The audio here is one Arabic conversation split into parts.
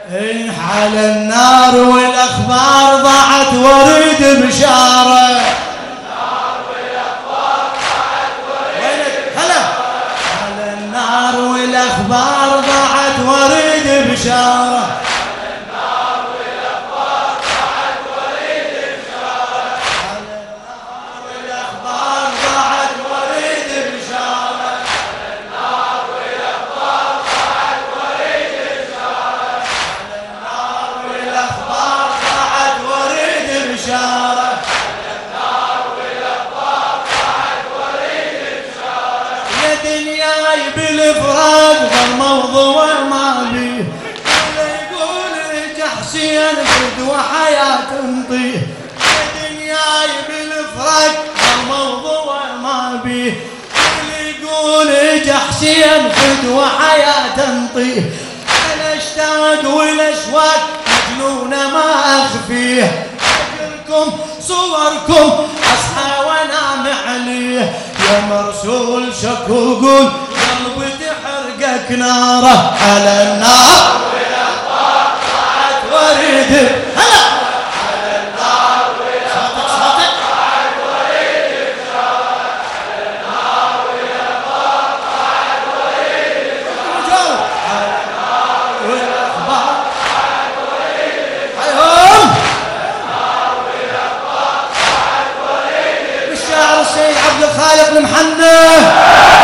على النار والاخبار ضاعت وريد بشاره. على النار والاخبار ضاعت وريد بشاره. بالفراق والموضوع ما بيه ولا يقول جحشين فدوى حياة تنطيه. دنياي بالفراق والموضوع ما بيه ولا يقول جحشين فدوى حياة تنطيه. انا اشتاق والاشواق مجنونة ما اخفيه. اذكركم صوركم اصحى وانام عليه. يا مرسول شكو قول قلبي تحرقك ناره. على النار والاخبار ضاعت وريد. هلا على النار والاخبار ضاعت وريد بشاره. على النار والاخبار ضاعت وريد بشاره. على النار والاخبار ضاعت وريد بشاره. على النار والاخبار ضاعت وريد بشاره. بالشعر السيد عبد الخالق المحنى.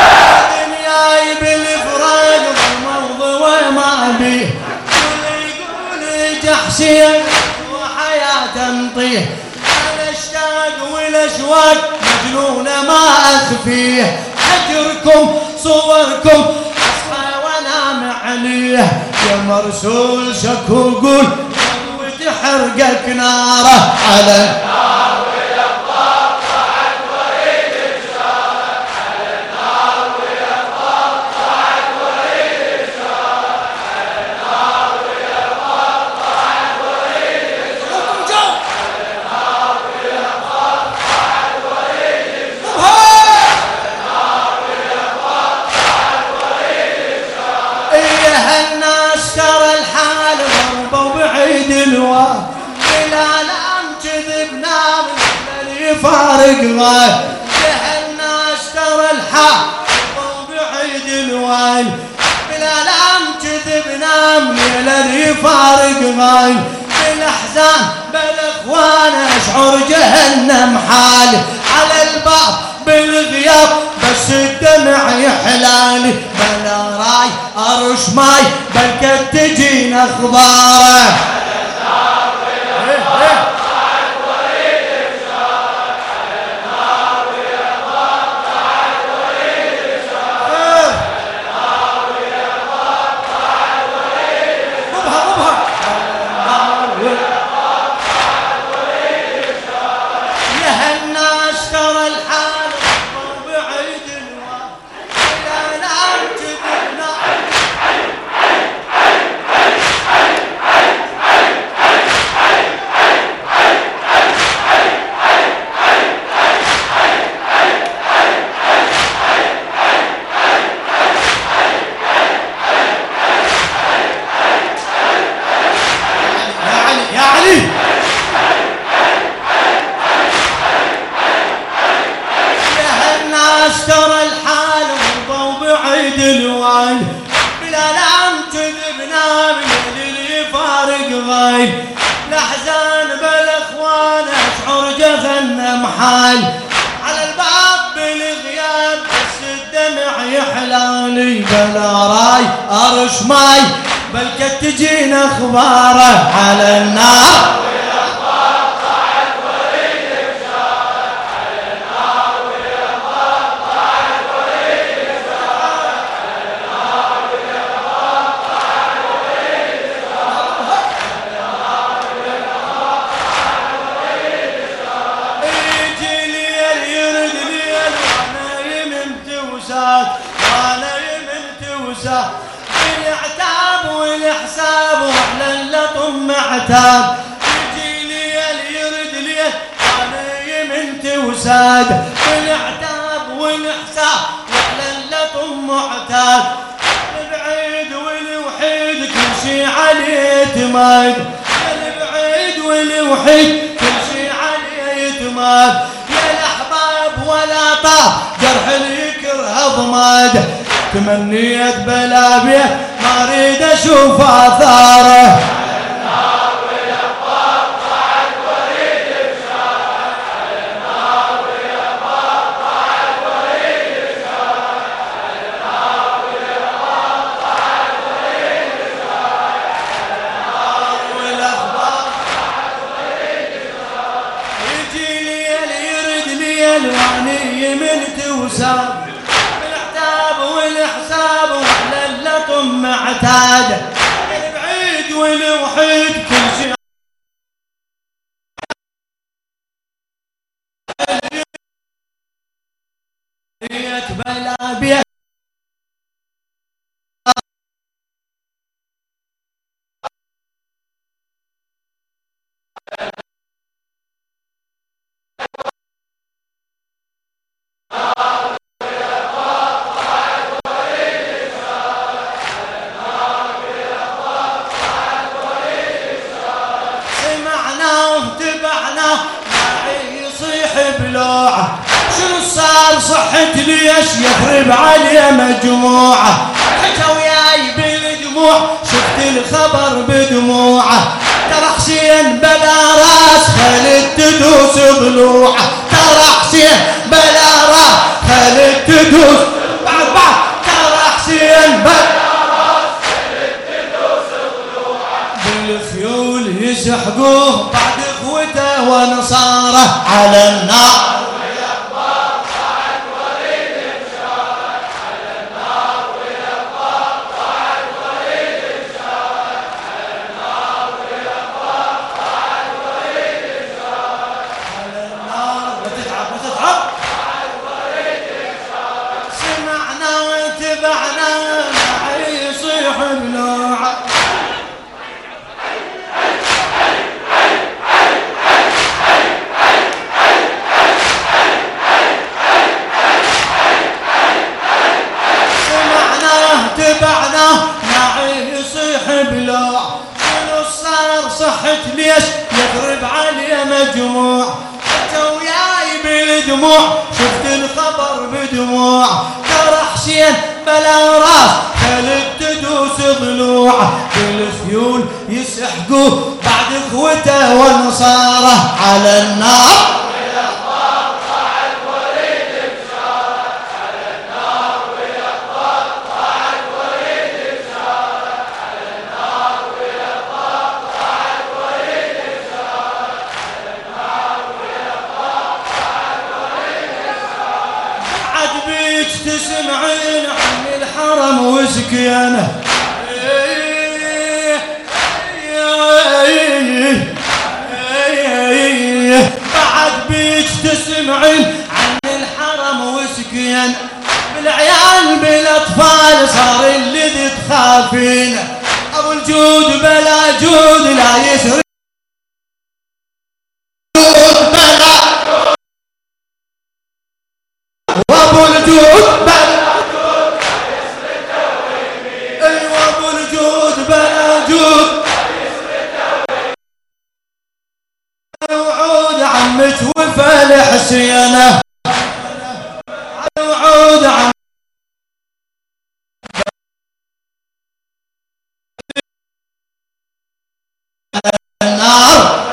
جحشين وحياة تنطيه. أنا اشتاق والأشواق مجنونة ما أخفيه. حجركم صوركم أصحى وأنام عليه. يا مرسول شكو قول قلبي تحرقك ناره. على النار والاخبار ضاعت وريد بشاره. على النار والاخبار ضاعت وريد بشاره. على النار والاخبار ضاعت وريد بشاره. على النار والاخبار ضاعت وريد بشاره. على النار والاخبار ضاعت وريد بشاره. ايه الناس ترى الحال غربة وبعيد الواد. بلا كذب نام اللي يفارق غايب. ايه الناس ترى الحال غربة وبعيد الواد. بلا كذب نام اللي يفارق غايب. بالاحزان بالاخوان اشعر جهنم حالي. على الباب بالغياب بس الدمع يحلالي. بلا راي ارش ماي بل قد تجينا اخباره. ترى الحال غربة وبعيد الوالي. بلا لام كذبنا اللي يفارق غايب. الاحزان بالاخوان اشعر جهنم حال. على الباب بالغياب بس الدمع يحلالي. بلا راي ارش ماي بل قد تجينا اخباره. على النار العتاب والحساب واحنا اللطم معتاب. يجي ليل يرد ليل وانا يمنت وساد. العتاب والحساب واحنا اللطم معتاد. البعيد والوحيد كل شي عليه يتماد، البعيد والوحيد كل شي عليه يتماد، يا الأحباب ولا طاب جرح اليكره ضماد، تمنيت بلا بيه ما اريد اشوف اثاره. الواني من توساب بالعتاب والحساب واحلى اللطم معتاد، البعيد والوحيد كل شيء بلا بيه بلوعه، شنو صار صحت ليش يخرب عليه مجموعه، حكى وياي بالدموع شفت الخبر بدموعه، ترى حسين بلا راس خلت تدوس ضلوعه، ترى حسين بلا راس خلت تدوس بعد ترى حسين بلا راس خلت تدوس ضلوعه، بالخيول يسحقوه بعد اخوته ونصاره على النار، والاخبار طاعت وريد بشاره، على النار والاخبار طاعت وريد بشاره، على النار والاخبار طاعت وريد بشاره، على النار وتتعب طاعت وريد بشاره، سمعنا واتبعنا معي يصيح بلوعه، تبعنا معي يصيح بلوع، شنو صار صحت ليش يضرب عليه مجموع، حتى وياي بالدموع شفت الخبر بدموع، ترى حسين بلا راس خلت تدوس ضلوعه، بالخيول يسحقوه بعد اخوته ونصاره على النار، تسمعين عن الحرم وسكينه، بعد بيك تسمعين عن الحرم وسكينه، بالعيال بالاطفال صار اللي تخافين، ابو الجود بلا جود لا يسري وابو الجود بلا جود لا يسرد ويمين، ايوه ابو الجود بلا جود لا يسرد ويمين، وعود عمك وفى الحسينه، وعود عمك النار،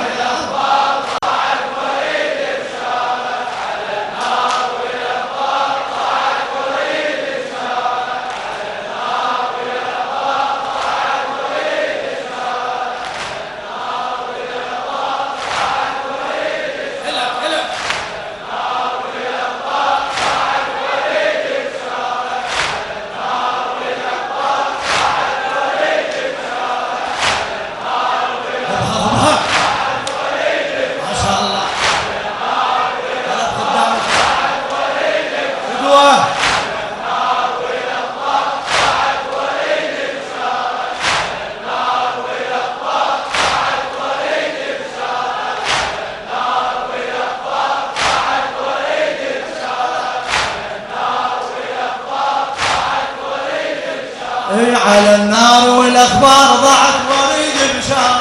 على النار والاخبار ضاعت وريد بشار.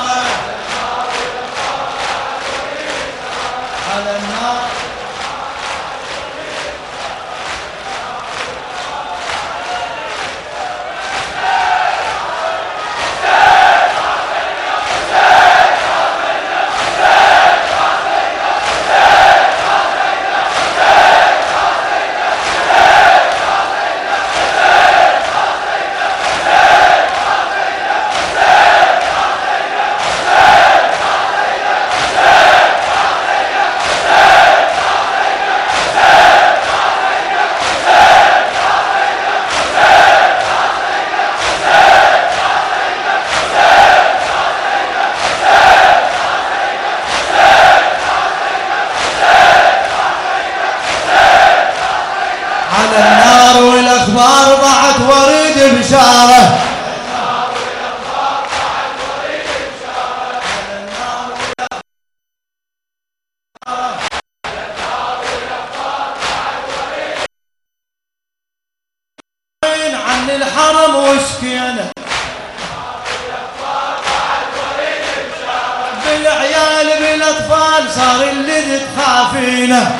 البشارة. عن الحرم وسكينه بالعيال بالاطفال صار اللي تخافينه.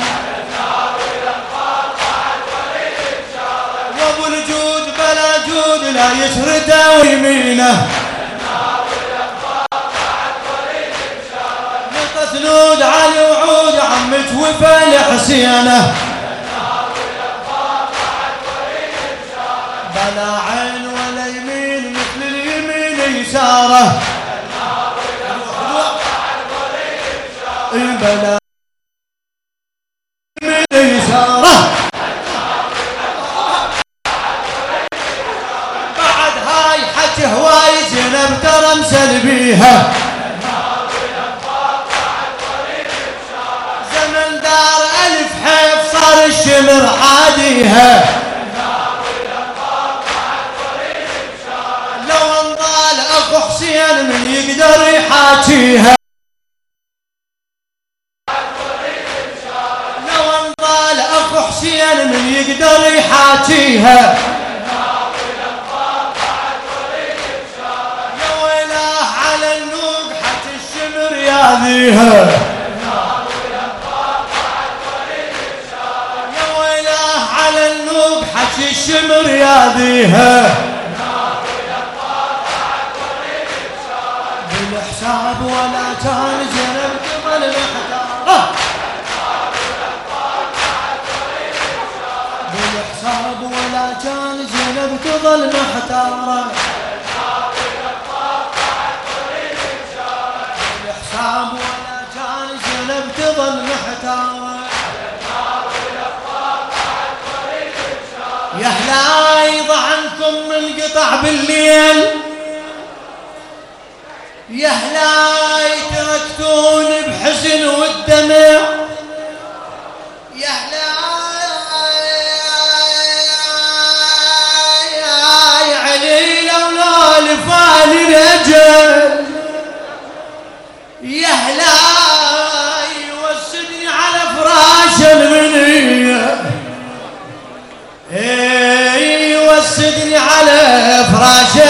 وابو الجود بلا جود لا يسرده ويمينه. نقص على وعود عمت وفا لحسينه. بلا عين ولا يمين مثل اليمين يساره. بلا يمين يساره. بعد هاي حكي هواي زينب ترى مسلبيها. زمن دار ألف حيف صار الشمر عاديها. حسين من يقدر يحاكيها. لو انضال اخو حسين من يقدر يحاكيها. يا ويلاه على النوق حتى الشمر ياذيها. يا ويلاه على النوق حتى الشمر ياذيها. بالحساب ولا كان زينب تظل محتارة. بالحساب ولا كان زينب تظل محتارة. بالحساب ولا كان زينب تظل محتارة. يا هلا يضع عنكم القطع بالليل. يا هلاي تركتون بحزن والدمع. يا هلاي يا علي لولا لفاني الاجل. يا هلاي وسدني على فراش المنية. وسدني على فراش